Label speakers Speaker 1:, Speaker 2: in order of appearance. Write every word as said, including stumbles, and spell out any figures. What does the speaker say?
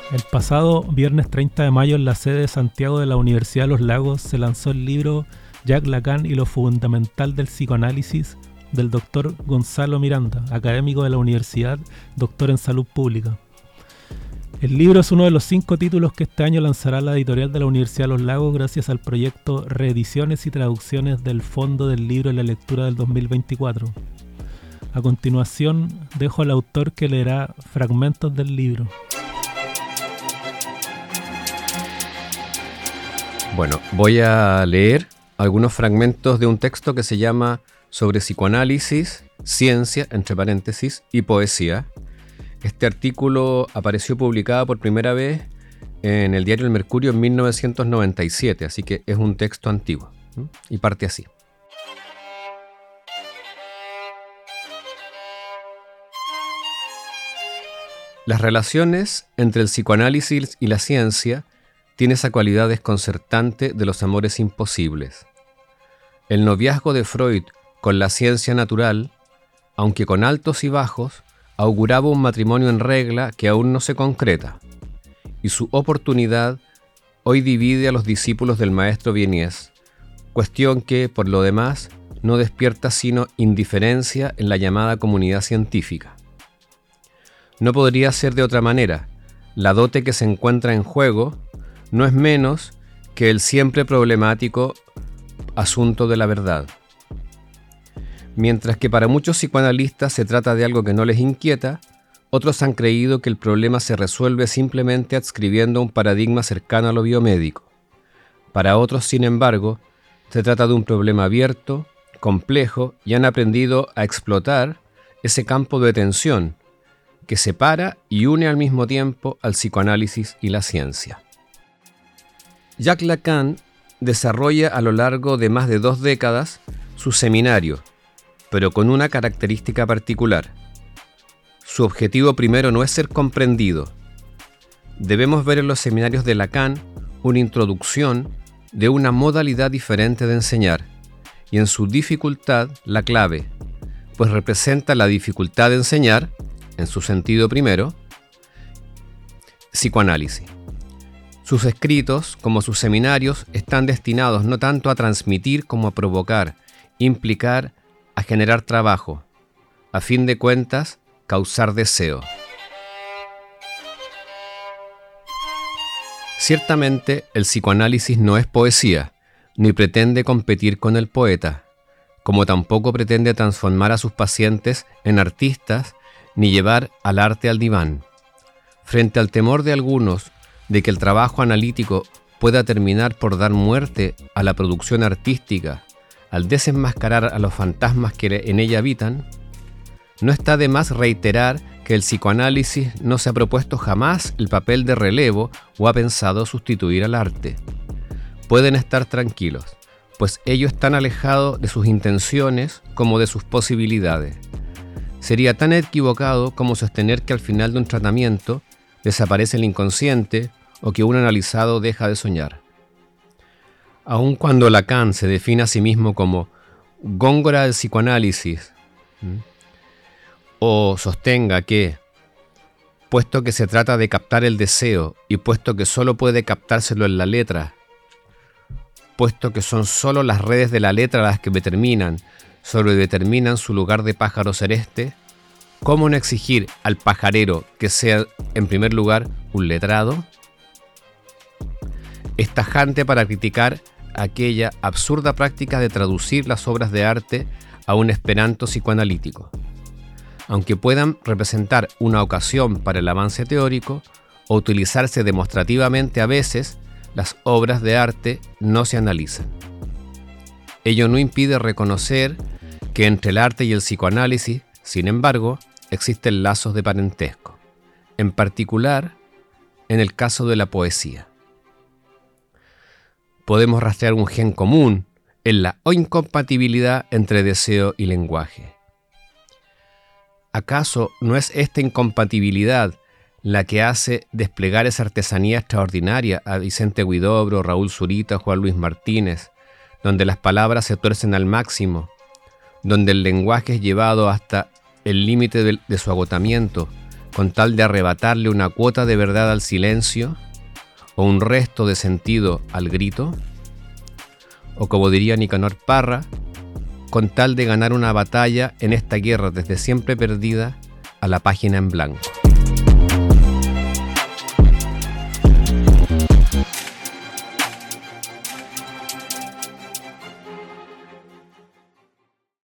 Speaker 1: El pasado viernes treinta de mayo en la sede de Santiago de la Universidad de los Lagos se lanzó el libro Jacques Lacan y lo fundamental del psicoanálisis del doctor Gonzalo Miranda, académico de la universidad, doctor en salud pública. El libro es uno de los cinco títulos que este año lanzará la editorial de la Universidad de los Lagos gracias al proyecto Reediciones y Traducciones del Fondo del Libro en la Lectura del dos mil veinticuatro. A continuación, dejo al autor que leerá fragmentos del libro.
Speaker 2: Bueno, voy a leer algunos fragmentos de un texto que se llama Sobre psicoanálisis, ciencia, entre paréntesis, y poesía. Este artículo apareció publicado por primera vez en el diario El Mercurio en mil novecientos noventa y siete, así que es un texto antiguo, ¿no? Y parte así. Las relaciones entre el psicoanálisis y la ciencia tiene esa cualidad desconcertante de los amores imposibles. El noviazgo de Freud con la ciencia natural, aunque con altos y bajos, auguraba un matrimonio en regla que aún no se concreta, y su oportunidad hoy divide a los discípulos del maestro Viennese, cuestión que, por lo demás, no despierta sino indiferencia en la llamada comunidad científica. No podría ser de otra manera. La dote que se encuentra en juego no es menos que el siempre problemático asunto de la verdad. Mientras que para muchos psicoanalistas se trata de algo que no les inquieta, otros han creído que el problema se resuelve simplemente adscribiendo un paradigma cercano a lo biomédico. Para otros, sin embargo, se trata de un problema abierto, complejo, y han aprendido a explotar ese campo de tensión que separa y une al mismo tiempo al psicoanálisis y la ciencia. Jacques Lacan desarrolla a lo largo de más de dos décadas su seminario, pero con una característica particular. Su objetivo primero no es ser comprendido. Debemos ver en los seminarios de Lacan una introducción de una modalidad diferente de enseñar, y en su dificultad la clave, pues representa la dificultad de enseñar, en su sentido primero, psicoanálisis. Sus escritos, como sus seminarios, están destinados no tanto a transmitir como a provocar, implicar, a generar trabajo, a fin de cuentas, causar deseo. Ciertamente, el psicoanálisis no es poesía, ni pretende competir con el poeta, como tampoco pretende transformar a sus pacientes en artistas, ni llevar al arte al diván. Frente al temor de algunos de que el trabajo analítico pueda terminar por dar muerte a la producción artística al desenmascarar a los fantasmas que en ella habitan, no está de más reiterar que el psicoanálisis no se ha propuesto jamás el papel de relevo o ha pensado sustituir al arte. Pueden estar tranquilos, pues ello es tan alejado de sus intenciones como de sus posibilidades. Sería tan equivocado como sostener que al final de un tratamiento desaparece el inconsciente o que un analizado deja de soñar. Aun cuando Lacan se define a sí mismo como góngora del psicoanálisis, ¿sí?, o sostenga que, puesto que se trata de captar el deseo y puesto que solo puede captárselo en la letra, puesto que son solo las redes de la letra las que determinan, solo determinan su lugar de pájaro celeste, ¿cómo no exigir al pajarero que sea, en primer lugar, un letrado? Es tajante para criticar aquella absurda práctica de traducir las obras de arte a un esperanto psicoanalítico. Aunque puedan representar una ocasión para el avance teórico o utilizarse demostrativamente a veces, las obras de arte no se analizan. Ello no impide reconocer que entre el arte y el psicoanálisis, sin embargo, existen lazos de parentesco, en particular en el caso de la poesía. Podemos rastrear un gen común en la incompatibilidad entre deseo y lenguaje. ¿Acaso no es esta incompatibilidad la que hace desplegar esa artesanía extraordinaria a Vicente Huidobro, Raúl Zurita, Juan Luis Martínez, donde las palabras se tuercen al máximo, donde el lenguaje es llevado hasta el límite de, de su agotamiento, con tal de arrebatarle una cuota de verdad al silencio o un resto de sentido al grito? O como diría Nicanor Parra, con tal de ganar una batalla en esta guerra desde siempre perdida a la página en blanco.